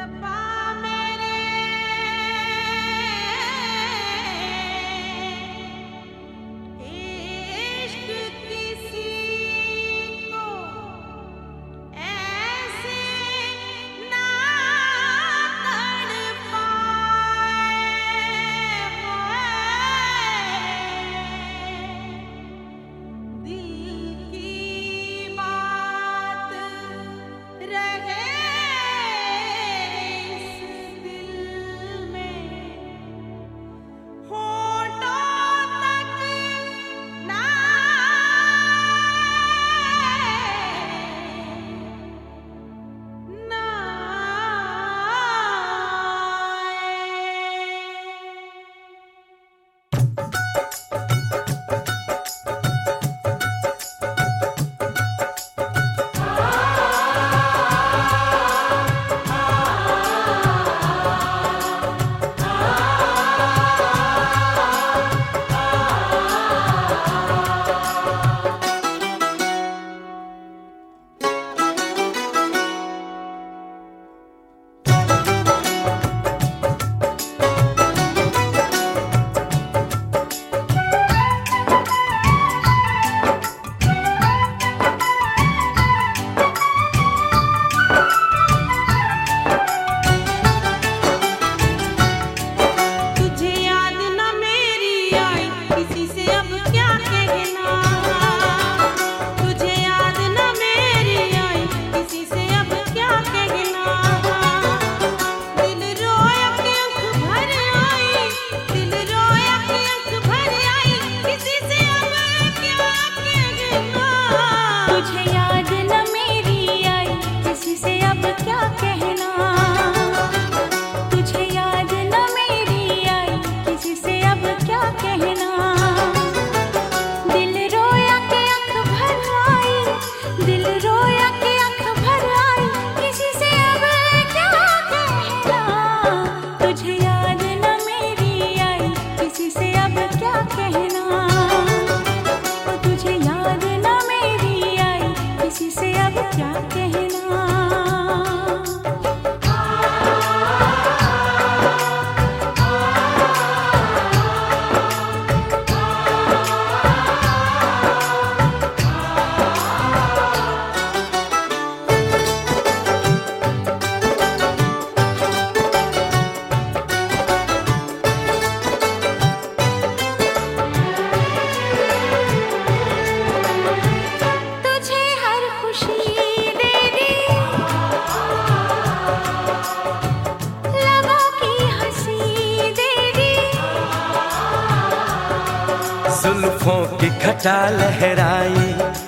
जुल्फों की घटा लहराई,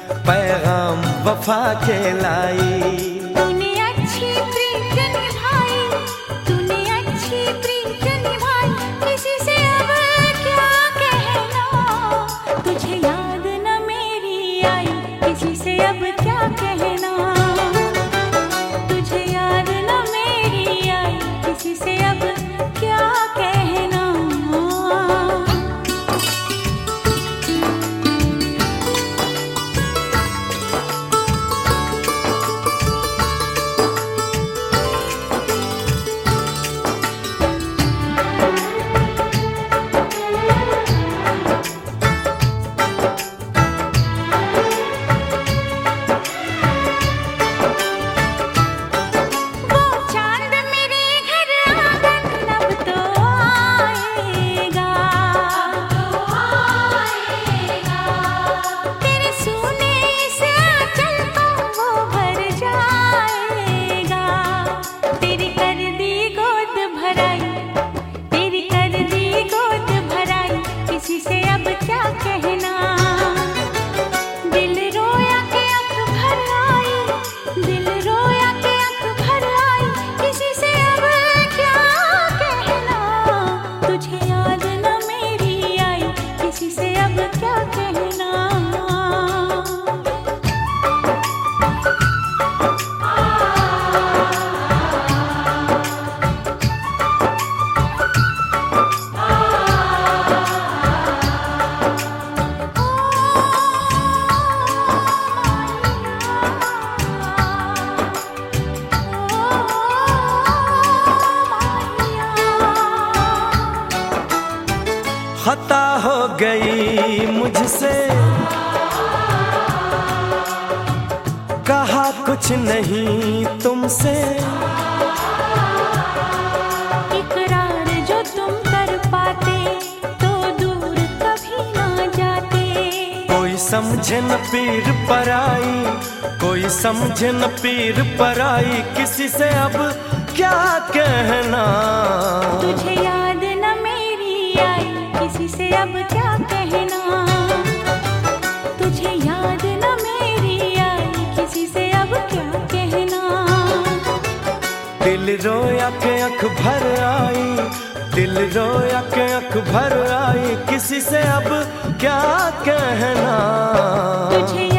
पैगाम वफा के लाई। तूने अच्छी प्रीत निभाई, तूने अच्छी प्रीत निभाई, किसी से अब क्या कहना। तुझे याद न मेरी आई, किसी से अब क्या कहना। तुझे याद न मेरी आई, किसी से अब क्या कहना। मुझसे, कहा कुछ नहीं तुमसे। इकरार जो तुम कर पाते तो दूर कभी ना जाते। कोई समझे न पीर पराई, कोई समझे न पीर पराई, किसी से अब क्या कहना। तुझे याद न मेरी आई, किसी से अब क्या कहना। तुझे याद न मेरी आई, किसी से अब क्या कहना। दिल रोया के अख भर आई, दिल रोया के अख भर आई, किसी से अब क्या कहना। तुझे